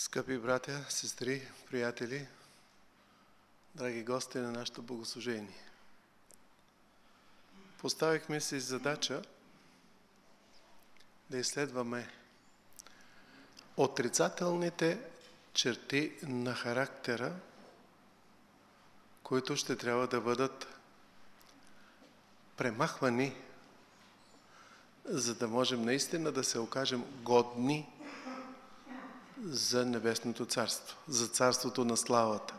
Скъпи братя, сестри, приятели, драги гости на нашето богослужение. Поставихме си задача да изследваме отрицателните черти на характера, които ще трябва да бъдат премахвани, за да можем наистина да се окажем годни за Небесното царство, за царството на славата.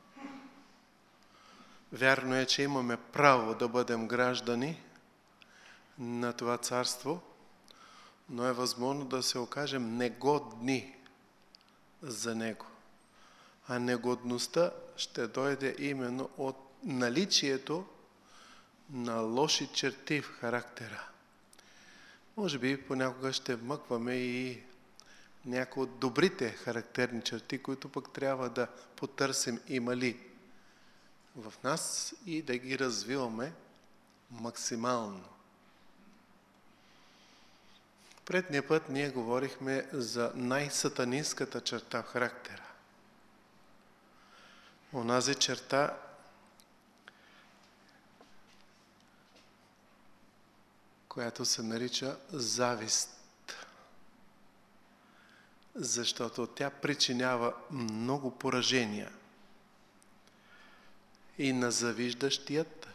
Вярно е, че имаме право да бъдем граждани на това царство, но е възможно да се окажем негодни за него. А негодността ще дойде именно от наличието на лоши черти в характера. Може би понякога ще вмъкваме и някои от добрите характерни черти, които пък трябва да потърсим има ли в нас и да ги развиваме максимално. Предния път ние говорихме за най-сатанинската черта в характера. Онази черта, която се нарича завист. Защото тя причинява много поражения и на завиждащият,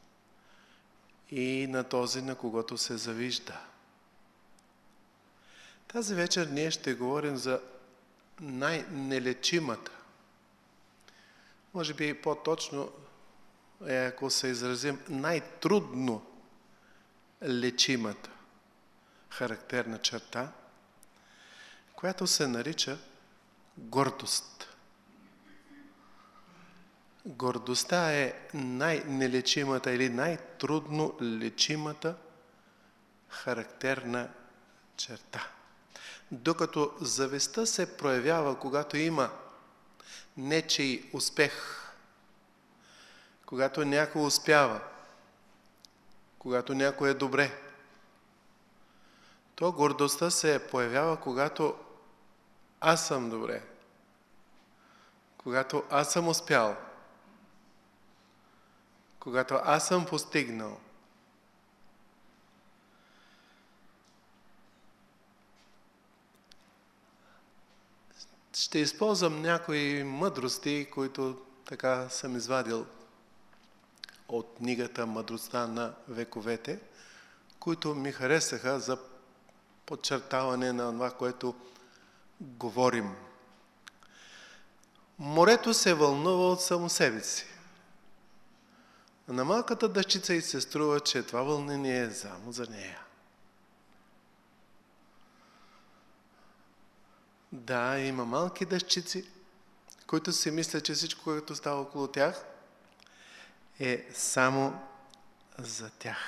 и на този, на когото се завижда. Тази вечер ние ще говорим за най-нелечимата. Може би по-точно е, ако се изразим, най-трудно лечимата характерна черта, която се нарича гордост. Гордостта е най-нелечимата или най-трудно лечимата характерна черта. Докато завистта се проявява, когато има нечий успех, когато някой успява, когато някой е добре, то гордостта се появява, когато аз съм добре, когато аз съм успял, когато аз съм постигнал. Ще използвам някои мъдрости, които така съм извадил от книгата "Мъдростта на вековете", които ми харесаха за подчертаване на това, което говорим. Морето се вълнува от само себе си. На малката дъщица й се струва, че това вълнение е само за нея. Да, има малки дъщици, които си мислят, че всичко, което става около тях, е само за тях.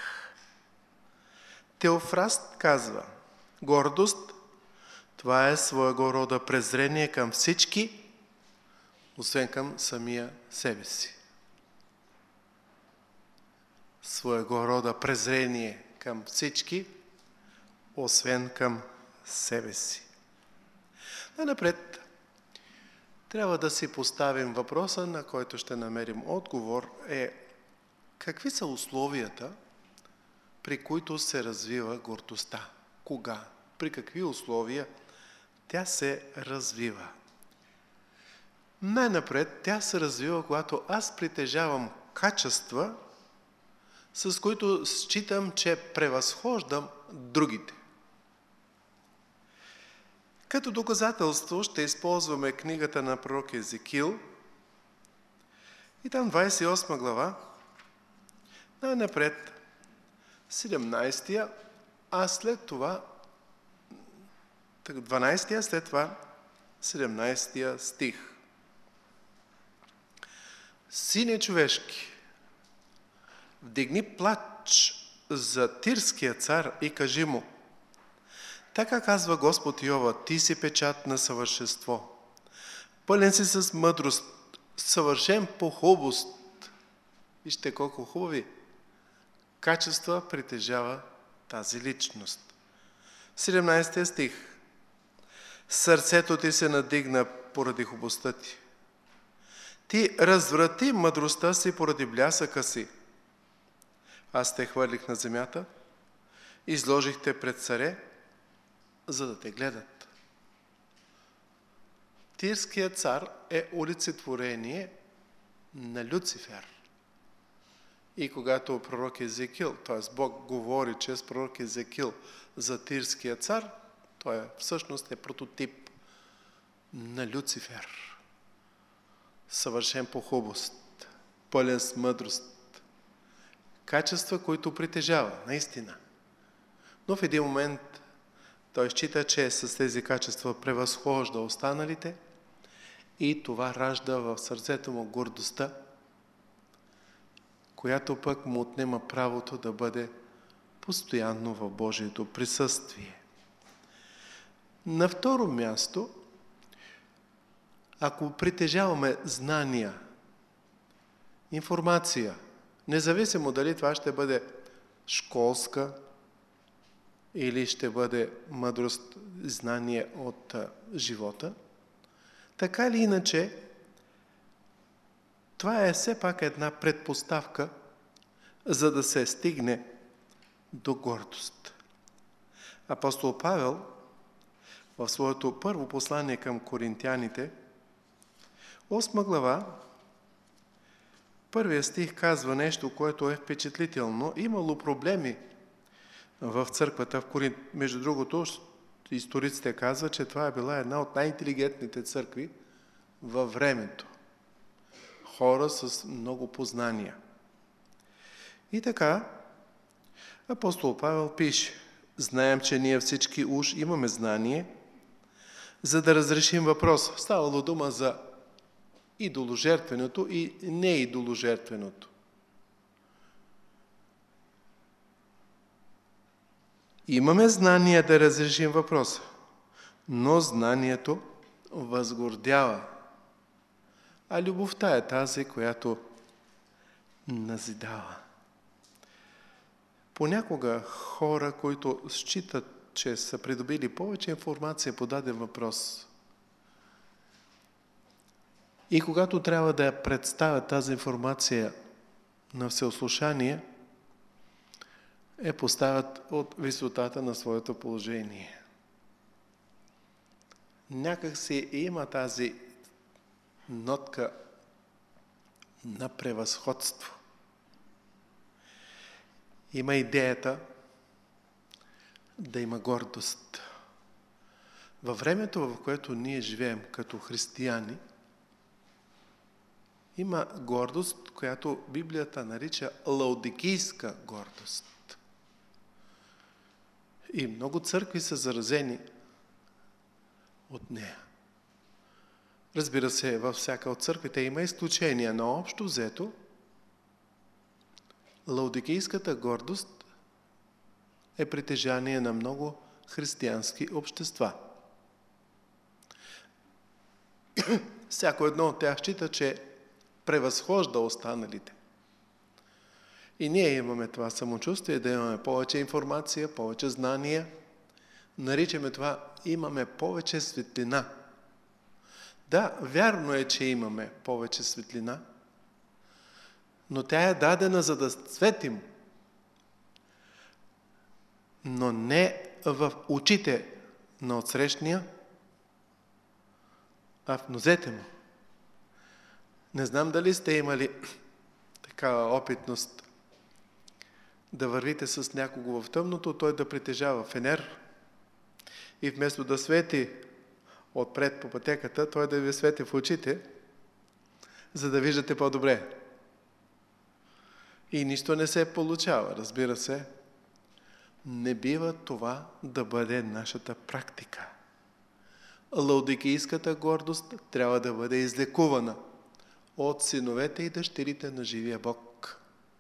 Теофраст казва: гордост, това е своего рода презрение към всички, освен към самия себе си. Своего рода презрение към всички, освен към себе си. Напред трябва да си поставим въпроса, на който ще намерим отговор, какви са условията, при които се развива гордостта? Кога? При какви условия тя се развива? Най-напред тя се развива, когато аз притежавам качества, с които считам, че превъзхождам другите. Като доказателство ще използваме книгата на пророк Езекил и там 28 глава, най-напред 17-я, а след това 12-я, след това 17-я стих. Сине човешки, вдигни плач за тирския цар и кажи му: така казва Господ Йова, ти си печат на съвършенство. Пълен си с мъдрост, съвършен по хубост. Вижте колко хубави качества притежава тази личност. 17 стих. Сърцето ти се надигна поради хубостта ти. Ти разврати мъдростта си поради блясъка си. Аз те хвърлих на земята, изложих те пред царе, за да те гледат. Тирският цар е олицетворение на Люцифер. И когато пророк Езекил, т.е. Бог говори чрез пророк Езекил за Тирския цар, той всъщност е прототип на Люцифер. Съвършен по хубост, пълен с мъдрост. Качества, които притежава, наистина. Но в един момент той счита, че с тези качества превъзхожда останалите и това ражда в сърцето му гордостта, която пък му отнема правото да бъде постоянно в Божието присъствие. На второ място, ако притежаваме знания, информация, независимо дали това ще бъде школска или ще бъде мъдрост, знание от живота, така или иначе, това е все пак една предпоставка, за да се стигне до гордост. Апостол Павел в своето първо послание към коринтяните, 8 глава, първия стих казва нещо, което е впечатлително. Имало проблеми в църквата в Коринт. Между другото, историците казват, че това е била една от най-интелигентните църкви във времето. Хора с много познания. И така, апостол Павел пише: знаем, че ние всички уж имаме знание, за да разрешим въпроса. Ставало дума за идоложертвеното и неидоложертвеното. Имаме знание да разрешим въпроса, но знанието възгордява, а любовта е тази, която назидава. Понякога хора, които считат, че са придобили повече информация по даден въпрос, и когато трябва да я представят тази информация на всеослушание, поставят от висотата на своето положение. Някак си има тази нотка на превъзходство. Има идеята да има гордост. Във времето, в което ние живеем като християни, има гордост, която Библията нарича лаодикийска гордост. И много църкви са заразени от нея. Разбира се, във всяка от църквите има изключения, но общо взето, лаодикийската гордост е притежание на много християнски общества. Всяко едно от тях счита, че превъзхожда останалите. И ние имаме това самочувствие, да имаме повече информация, повече знания. Наричаме това, имаме повече светлина. Да, вярно е, че имаме повече светлина, но тя е дадена, за да светим. Но не в очите на отсрещния, а в нозете му. Не знам дали сте имали такава опитност да вървите с някого в тъмното, той да притежава фенер и вместо да свети отпред по пътеката, той да ви свети в очите, за да виждате по-добре. И нищо не се получава, разбира се. Не бива това да бъде нашата практика. Лаодикийската гордост трябва да бъде излекувана от синовете и дъщерите на живия Бог.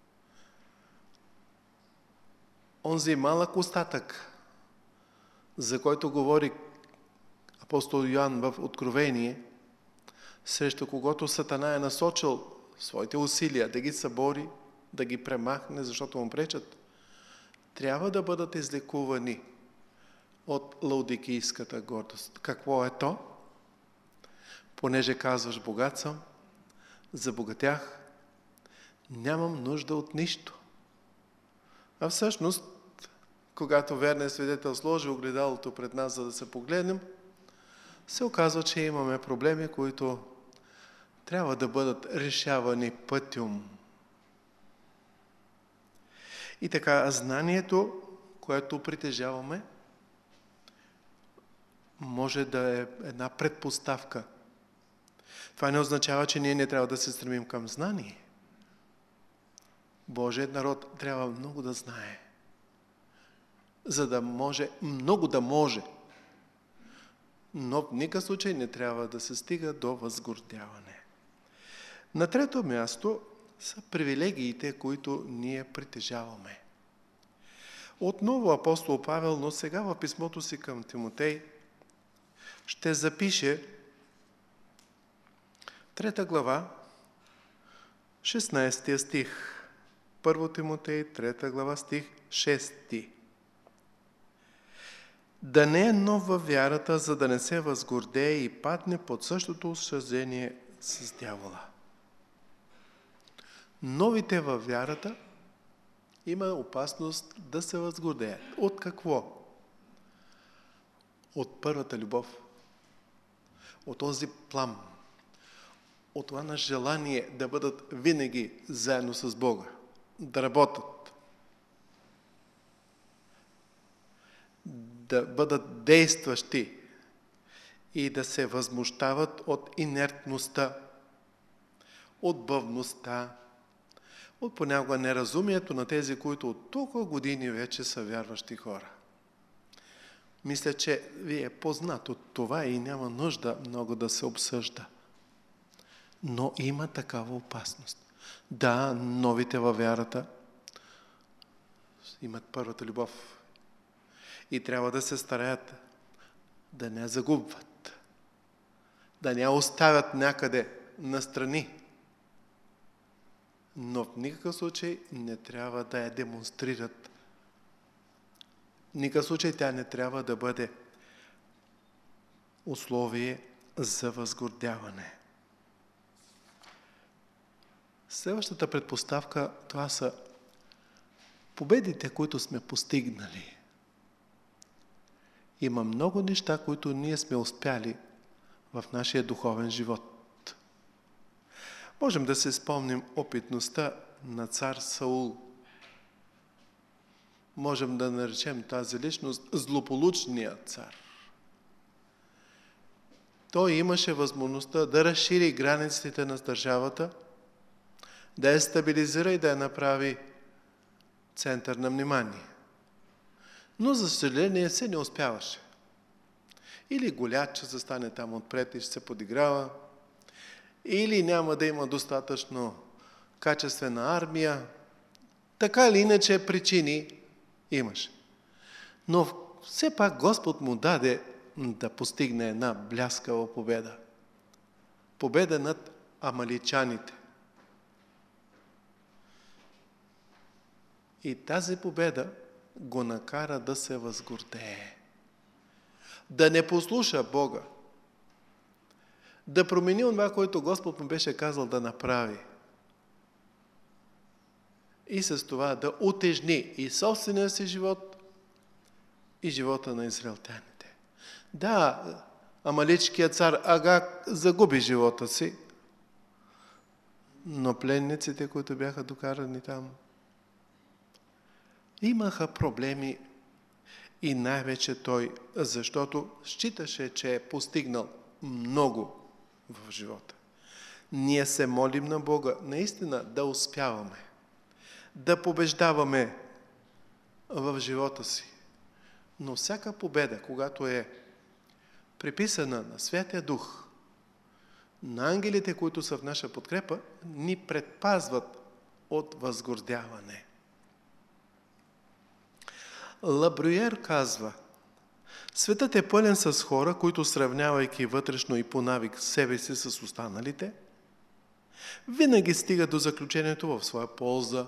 Онзи малък остатък, за който говори апостол Йоан в Откровение, срещу когото Сатана е насочил своите усилия да ги събори, да ги премахне, защото му пречат, трябва да бъдат излекувани от лаодикийската гордост. Какво е то? понеже казваш богат съм, забогатях, нямам нужда от нищо. А всъщност, когато верният свидетел сложи огледалото пред нас, за да се погледнем, се оказва, че имаме проблеми, които трябва да бъдат решавани пътем. И така, знанието, което притежаваме, може да е една предпоставка. Това не означава, че ние не трябва да се стремим към знание. Божият народ трябва много да знае, за да може, много да може. Но в никакъв случай не трябва да се стига до възгордяване. На трето място са привилегиите, които ние притежаваме. Отново апостол Павел, но сега в писмото си към Тимотей, ще запише 3 глава, 16 стих. 1 Тимотей, 3 глава, стих 6. Да не е нов във вярата, за да не се възгордее и падне под същото съждение с дявола. Новите във вярата има опасност да се възгордеят. От какво? От първата любов. От този плам. От това на желание да бъдат винаги заедно с Бога. Да работят. Да бъдат действащи и да се възмущават от инертността, от бавността, от понякога неразумието на тези, които от толкова години вече са вярващи хора. Мисля, че ви е познато това и няма нужда много да се обсъжда. Но има такава опасност. Да, новите във вярата имат първата любов. И трябва да се стараят да не загубват, да не оставят някъде настрани. Но в никакъв случай не трябва да я демонстрират. В никакъв случай тя не трябва да бъде условие за възгордяване. Следващата предпоставка, това са победите, които сме постигнали. Има много неща, които ние сме успяли в нашия духовен живот. Можем да се спомним опитността на цар Саул. Можем да наречем тази личност злополучният цар. Той имаше възможността да разшири границите на държавата, да я стабилизира и да я направи център на внимание. Но за съжаление се не успяваше. Или Голят ще застане там отпред и ще се подиграва, или няма да има достатъчно качествена армия. Така или иначе причини имаше. Но все пак Господ му даде да постигне една бляскава победа. Победа над амаличаните. И тази победа го накара да се възгордее. Да не послуша Бога. Да промени това, което Господ му беше казал да направи. И с това да утежни и собствения си живот, и живота на израелтяните. Да, амаличкият цар Агаг загуби живота си, но пленниците, които бяха докарани там, имаха проблеми и най-вече той, защото считаше, че е постигнал много в живота. Ние се молим на Бога наистина да успяваме, да побеждаваме в живота си. Но всяка победа, когато е приписана на Святия Дух, на ангелите, които са в наша подкрепа, ни предпазват от възгордяване. Лабрюер казва: светът е пълен с хора, които, сравнявайки вътрешно и по навик себе си с останалите, винаги стигат до заключението в своя полза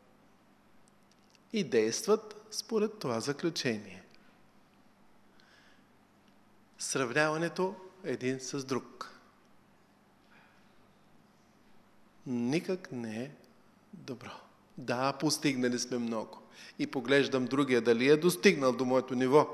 и действат според това заключение. Сравняването един с друг. никак не е добро. Да, постигнали сме много. И поглеждам другия дали е достигнал до моето ниво.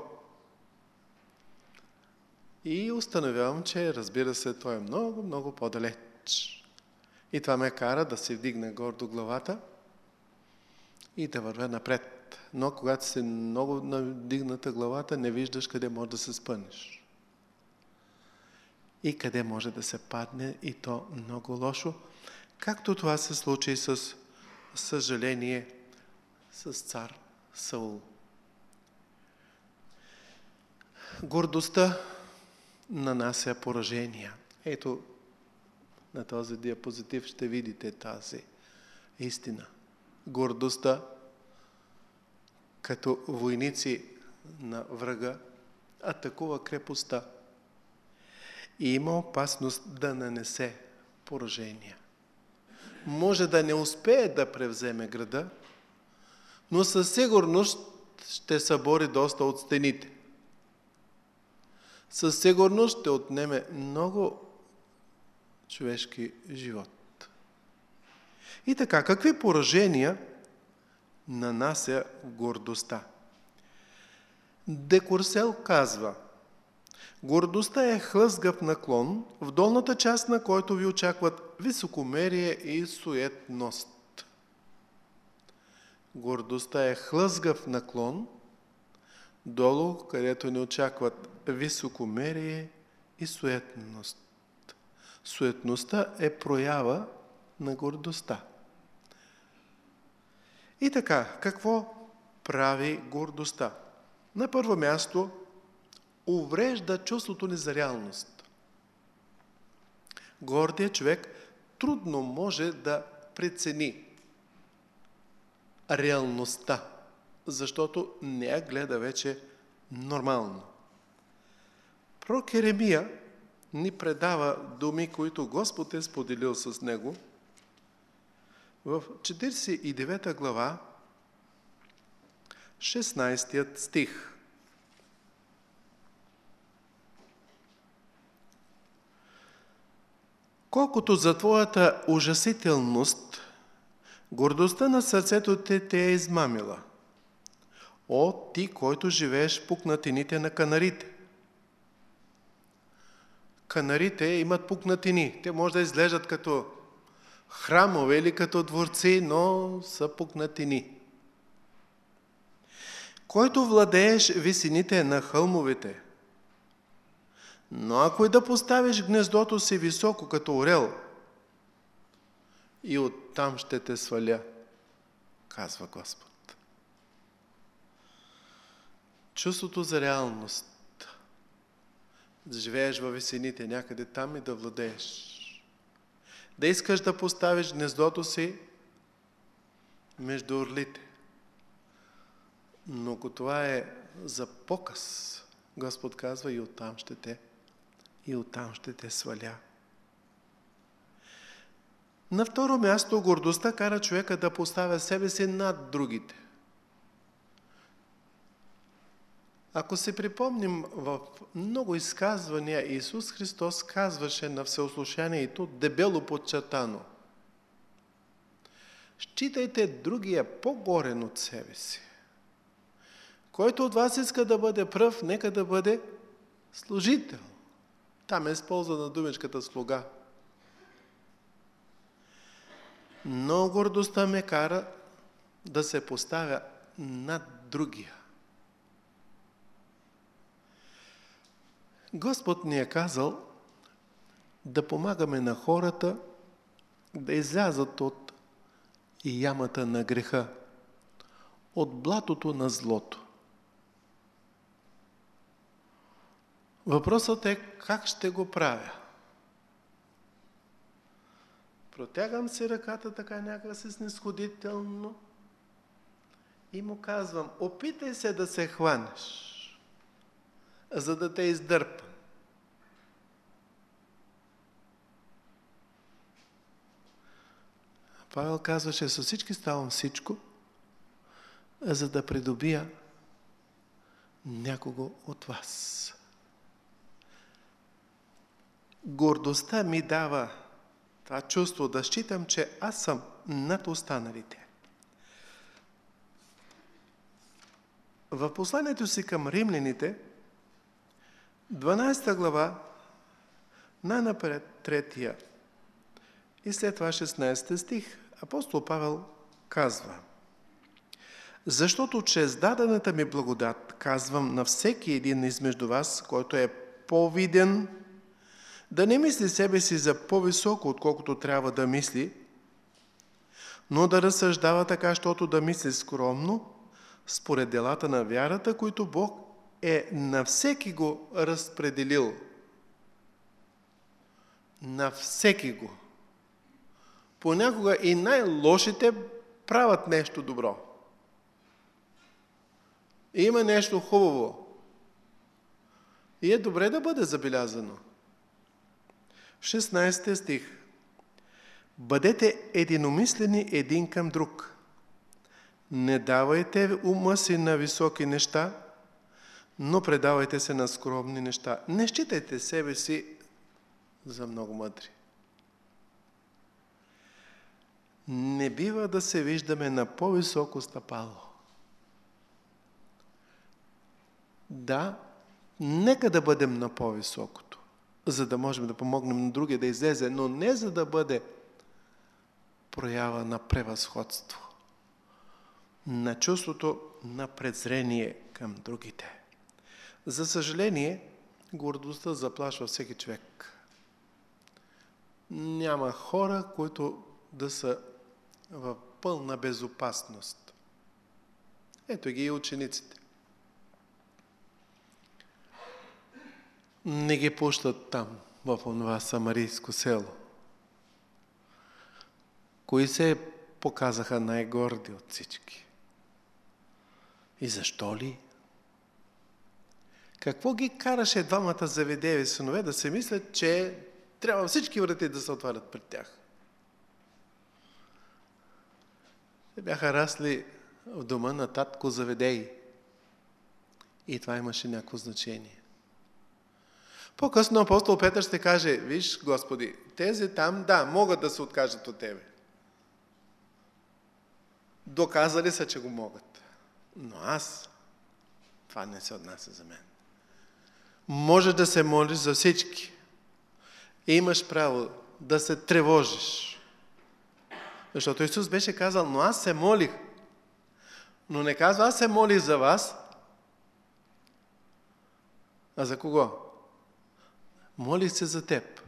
И установявам, че, разбира се, той е много, много по-далеч. И това ме кара да се вдигне гордо главата и да вървя напред. Но когато си много надигната главата, не виждаш къде може да се спънеш. И къде може да се падне, и то много лошо. Както това се случи с съжаление с цар Саул. Гордостта нанася поражения. Ето, на този диапозитив ще видите тази истина. Гордостта, като войници на врага, атакува крепостта и има опасност да нанесе поражения. Може да не успее да превземе града, но със сигурност ще събори доста от стените. Със сигурност ще отнеме много човешки живот. И така, какви поражения нанася гордостта? Де Курсел казва: гордостта е хлъзгав наклон, в долната част на който ви очакват високомерие и суетност. Гордостта е хлъзгав наклон, долу, където ни очакват високомерие и суетност. Суетността е проява на гордостта. И така, какво прави гордостта? На първо място, уврежда чувството ни за реалност. Гордият човек трудно може да прецени реалността, защото не я гледа вече нормално. Пророк Еремия ни предава думи, които Господ е споделил с него в 49 глава, 16 стих. Колкото за твоята ужасителност, гордостта на сърцето те е измамила. О, ти, който живееш в пукнатините на канарите. Канарите имат пукнатини. Те може да изглеждат като храмове или като дворци, но са пукнатини. Който владееш висините на хълмовете. Но ако и да поставиш гнездото си високо като орел, и оттам ще те сваля, казва Господ. Чувството за реалност. Да живееш във висините някъде там и да владееш. Да искаш да поставиш гнездото си между орлите. Но ако това е за показ, Господ казва, и оттам ще те сваля. На второ място, гордостта кара човека да поставя себе си над другите. Ако се припомним, в много изказвания Исус Христос казваше на всеослушанието дебело подчертано: считайте другия по-горен от себе си. Който от вас иска да бъде пръв, нека да бъде служител. Там е използвана думичката слуга. Но гордостта ме кара да се поставя над другия. Господ ни е казал да помагаме на хората да излязат от ямата на греха, от блатото на злото. Въпросът е как ще го правя. Протягам си ръката така някакси снисходително и му казвам: опитай се да се хванеш, за да те издърпам. Павел казваше: със всички ставам всичко, за да придобия някого от вас. Гордостта ми дава Това чувство да считам, че аз съм над останалите. В посланието си към римляните, 12 глава, най-напред 3 и след това 16 стих, апостол Павел казва: защото чрез дадената ми благодат казвам на всеки един измежду вас, който е по-виден, да не мисли себе си за по-високо, отколкото трябва да мисли, но да разсъждава така, защото да мисли скромно, според делата на вярата, които Бог е на всеки го разпределил. На всеки го. Понякога и най-лошите правят нещо добро. И има нещо хубаво. И е добре да бъде забелязано. 16 стих. Бъдете единомислени един към друг. Не давайте ума си на високи неща, но предавайте се на скромни неща. Не считайте себе си за много мъдри. Не бива да се виждаме на по-високо стъпало. Да, нека да бъдем на по-високото, за да можем да помогнем на другия да излезе, но не за да бъде проява на превъзходство, на чувството на презрение към другите. За съжаление, гордостта заплашва всеки човек. Няма хора, които да са в пълна безопасност. Ето ги и учениците. Не ги пущат там, в онова самарийско село. Кои се показаха най-горди от всички? И защо ли? Какво ги караше двамата завидеви синове да се мислят, че трябва всички врати да се отварят пред тях? Те бяха расли в дома на татко Заведей. И това имаше някакво значение. По-късно апостол Петър ще каже: виж, Господи, тези там, да, могат да се откажат от Тебе. Доказали са, че го могат. Но аз, това не се отнася за мен. Може да се молиш за всички. И имаш право да се тревожиш. Защото Исус беше казал: но аз се молих. Но не казва: аз се молих за вас. А за кого? Молих се за теб.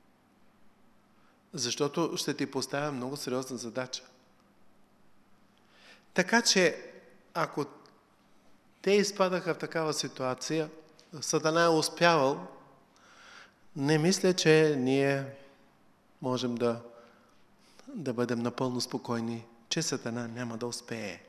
Защото ще ти поставя много сериозна задача. Така че, ако те изпадаха в такава ситуация, Сатана е успявал, не мисля, че ние можем да бъдем напълно спокойни, че Сатана няма да успее.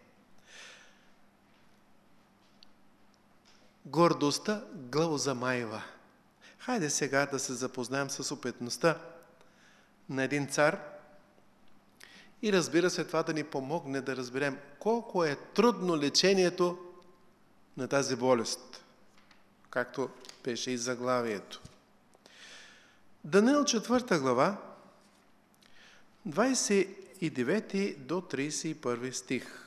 Гордостта главозамайва. Хайде сега да се запознаем с опитността на един цар и разбира се това да ни помогне да разберем колко е трудно лечението на тази болест, както беше и заглавието. Даниил 4 глава, 29 до 31 стих.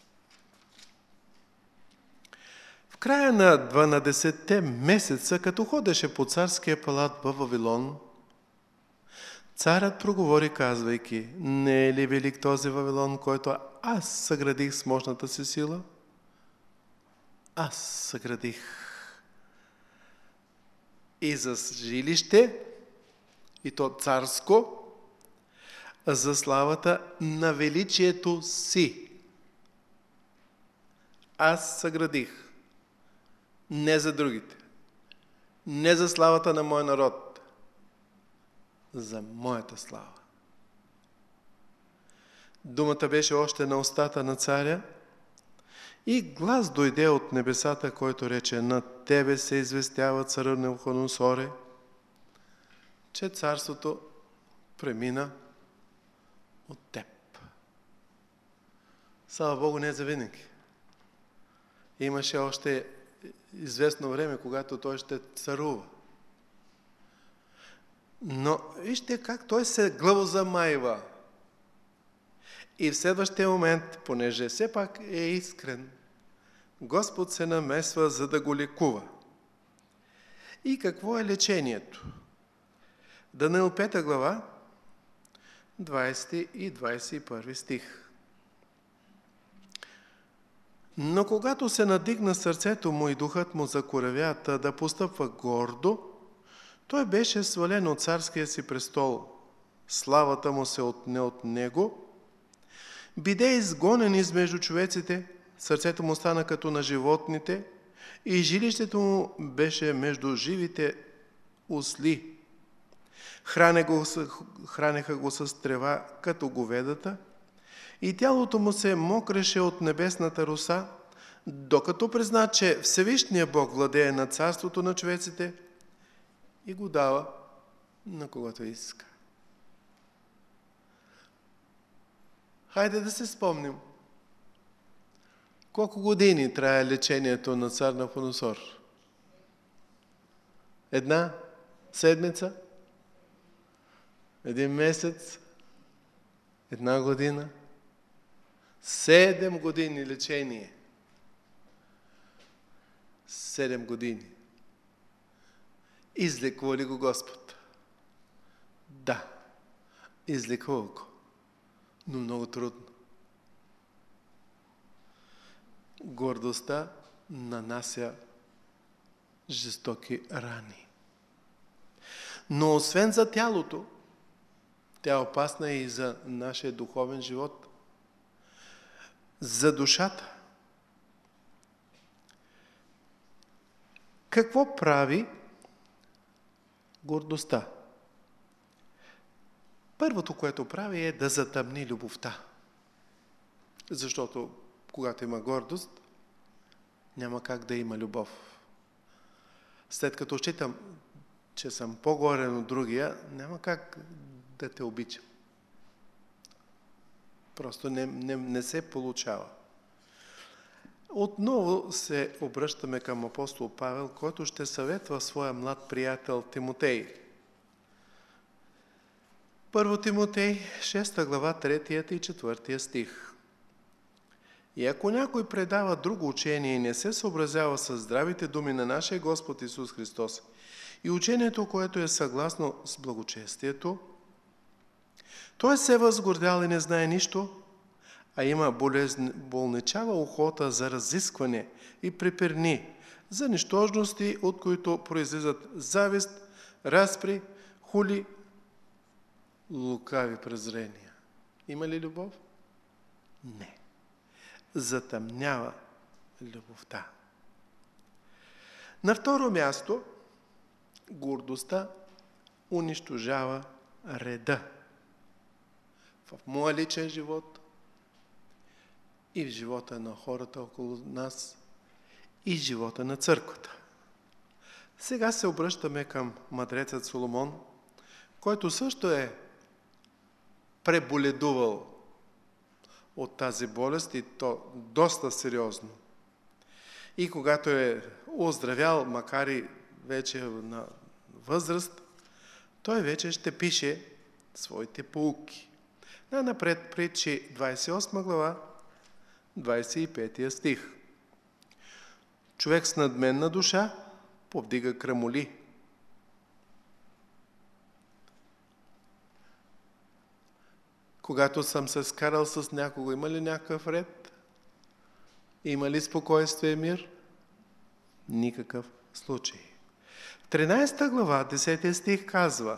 В края на 12-те месеца, като ходеше по царския палат в Вавилон, царят проговори, казвайки: не е ли велик този Вавилон, който аз съградих с мощната си сила? Аз съградих и за жилище, и то царско, за славата на величието си. Аз съградих. Не за другите. Не за славата на мой народ. За моята слава. Думата беше още на устата на царя и глас дойде от небесата, който рече: на тебе се известява, царю Навуходоносоре, че царството премина от теб. Слава Богу, не за винаги. Имаше още известно време, когато той ще царува. Но вижте как той се главозамайва. И в следващия момент, понеже все пак е искрен, Господ се намесва, за да го лекува. И какво е лечението? Даниил 5 глава, 20 и 21 стих. Но когато се надигна сърцето му и духът му закоравя да постъпва гордо, той беше свален от царския си престол. Славата му се отне от него. Биде изгонен измежду човеците, сърцето му стана като на животните и жилището му беше между живите осли. Хранеха го с трева като говедата и тялото му се мокреше от небесната роса, докато призна, че Всевишният Бог владее на царството на човеците и го дава на когото иска. Хайде да се спомним. Колко години трае лечението на цар Навуходоносор? 1 седмица? 1 месец? 1 година? 7 години лечение. 7 години. Излекува ли го Господ? Да. Излекува го. Но много трудно. Гордостта нанася жестоки рани. Но освен за тялото, тя е опасна и за нашия духовен живот, за душата. Какво прави гордостта? Първото, което прави, е да затъмни любовта. Защото когато има гордост, няма как да има любов. След като считам, че съм по-горен от другия, няма как да те обичам. Просто не се получава. Отново се обръщаме към апостол Павел, който ще съветва своя млад приятел Тимотей. 1 Тимотей, 6 глава, 3 и 4 стих. И ако някой предава друго учение и не се съобразява с здравите думи на нашия Господ Исус Христос и учението, което е съгласно с благочестието, той се възгордял и не знае нищо, а има болничава охота за разискване и препирни, за нищожности, от които произлизат завист, разпри, хули, лукави презрения. Има ли любов? Не. Затъмнява любовта. На второ място, гордостта унищожава реда в моя личен живот и в живота на хората около нас и живота на църквата. Сега се обръщаме към мъдрецът Соломон, който също е преболедувал от тази болест и то доста сериозно. И когато е оздравял, макар и вече на възраст, той вече ще пише своите поуки. Напред Притчи 28 глава, 25 стих. Човек с надменна душа повдига крамоли. Когато съм се скарал с някого, има ли някакъв ред? Има ли спокойствие и мир? Никакъв случай. 13 глава, 10 стих казва: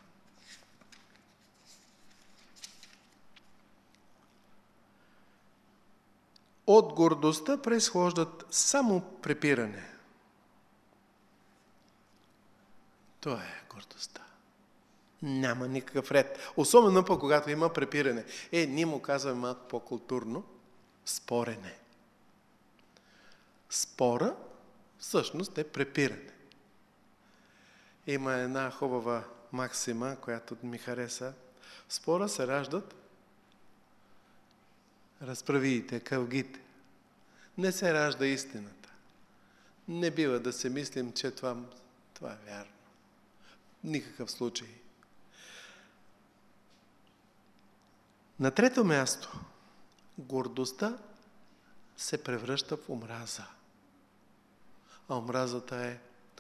от гордостта произхождат само препиране. Това е гордостта. Няма никакъв ред. Особено пък, когато има препиране. Ние му казваме малко по-културно спорене. Спора всъщност е препиране. Има една хубава максима, която ми хареса. В спора се раждат разправиите, кългите. Не се ражда истината. Не бива да се мислим, че това е вярно. Никакъв случай. На трето място, гордостта се превръща в омраза. А омразата е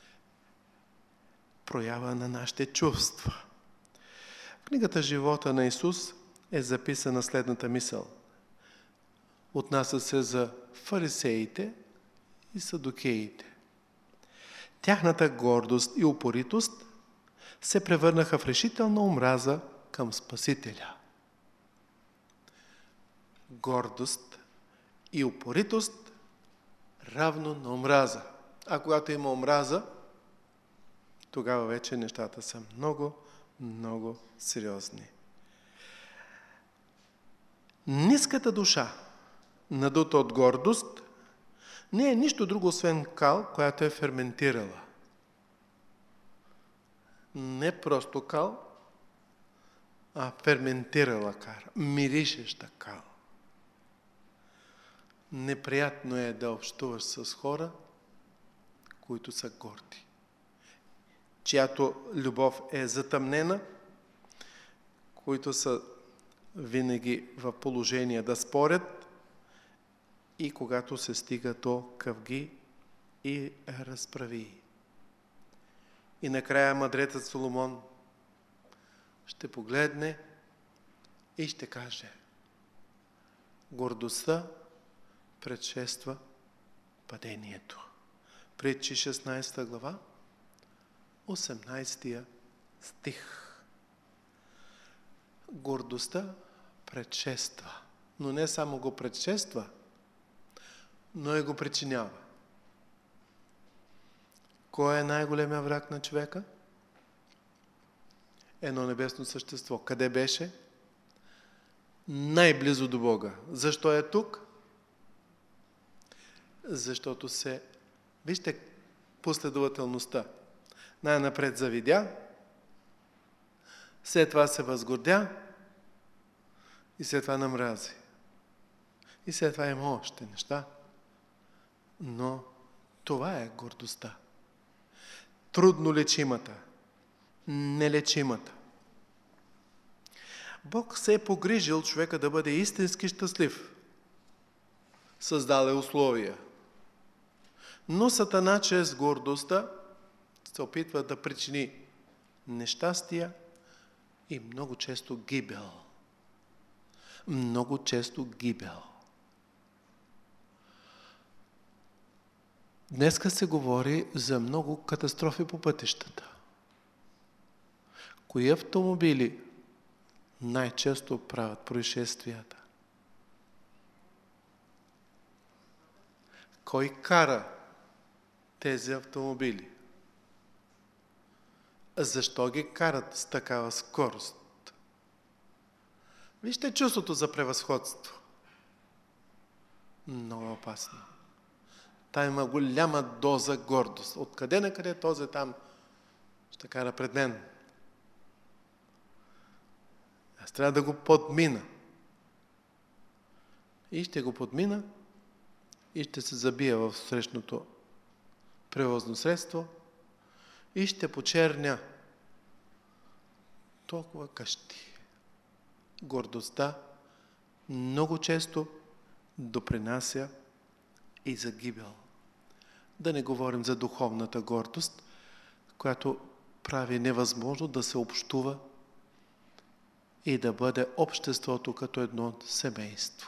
проява на нашите чувства. В книгата Живота на Исус е записана следната мисъл. Отнася се за фарисеите и садукеите. Тяхната гордост и упоритост се превърнаха в решителна омраза към Спасителя. Гордост и упоритост равно на омраза. А когато има омраза, тогава вече нещата са много, много сериозни. Ниската душа, надута от гордост, не е нищо друго, освен кал, която е ферментирала. Не просто кал, а ферментирала кара, миришеща кал. Неприятно е да общуваш с хора, които са горди, чиято любов е затъмнена, които са винаги в положение да спорят и когато се стига до къвги и разправи. И накрая мъдрецът Соломон ще погледне и ще каже: гордостта предшества падението. Притчи 16 глава, 18 стих. Гордостта предшества, но не само го предшества, но и го причинява. Кой е най-големия враг на човека? Едно небесно същество. Къде беше? Най-близо до Бога. Защо е тук? Защото се... Вижте последователността. Най-напред завидя, след това се възгордя и след това намрази. И след това има още неща. Но това е гордостта. Трудно лечимата, нелечимата. Бог се е погрижил човека да бъде истински щастлив. Създал е условия. Но Сатана чрез гордостта се опитва да причини нещастия и много често гибел. Много често гибел. Днеска се говори за много катастрофи по пътищата. Кои автомобили най-често правят происшествията? Кой кара тези автомобили? Защо ги карат с такава скорост? Вижте чувството за превъзходство. Много опасно. Та има голяма доза гордост. Откъде на къде този там ще кара пред мен? Аз трябва да го подмина. И ще го подмина и ще се забия в срещното превозно средство и ще почерня толкова къщи. Гордостта много често допринася и за гибел. Да не говорим за духовната гордост, която прави невъзможно да се общува и да бъде обществото като едно семейство.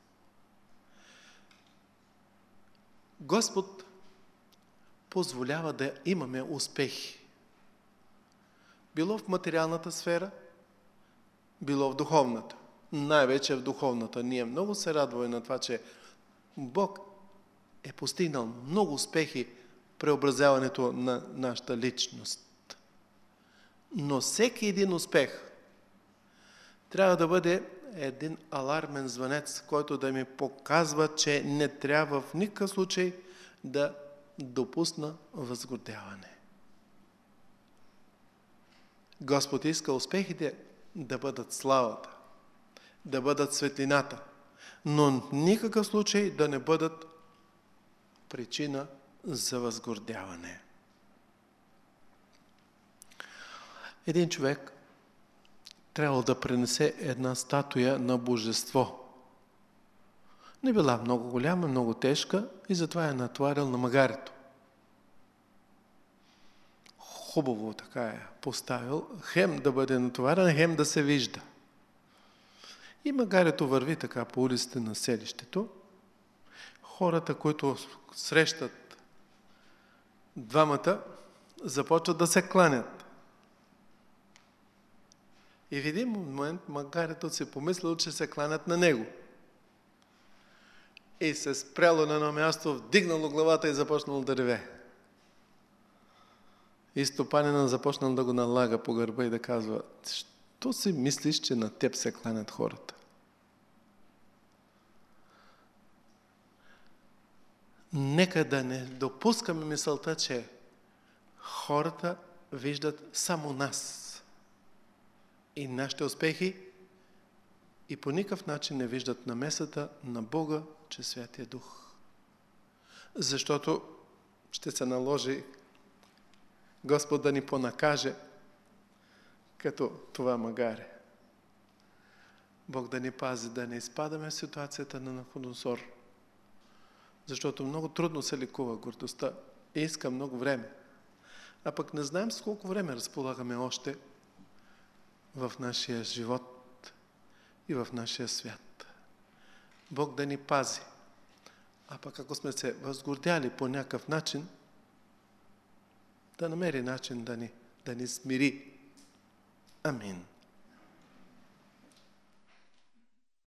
Господ позволява да имаме успехи. Било в материалната сфера, било в духовната. Най-вече в духовната. Ние много се радваме на това, че Бог е постигнал много успехи в преобразяването на нашата личност. Но всеки един успех трябва да бъде един алармен звънец, който да ми показва, че не трябва в никакъв случай да допусна възгордяване. Господ иска успехите да бъдат славата, да бъдат светлината, но в никакъв случай да не бъдат причина за възгордяване. Един човек трябвало да пренесе една статуя на божество. Не била много голяма, много тежка и затова я натварил на магарето. Хубаво така е поставил, хем да бъде натоварен, хем да се вижда. И магарето върви така по улиците на селището. Хората, които срещат двамата, започват да се кланят. И в един момент магарето си помислил, че се кланят на него. И се спряло на едно място, вдигнало главата и започнало да реве. И стопанина започнал да го налага по гърба и да казва: що си мислиш, че на теб се кланят хората? Нека да не допускаме мисълта, че хората виждат само нас и нашите успехи и по никакъв начин не виждат намесата на Бога, че Святия Дух. Защото ще се наложи Господ да ни понакаже като това магаре. Бог да ни пази да не изпадаме в ситуацията на Навуходоносор. Защото много трудно се лекува гордостта и иска много време. А пък не знаем с колко време разполагаме още в нашия живот и в нашия свят. Бог да ни пази. А пък ако сме се възгордяли по някакъв начин, да намери начин да ни смири. Амин.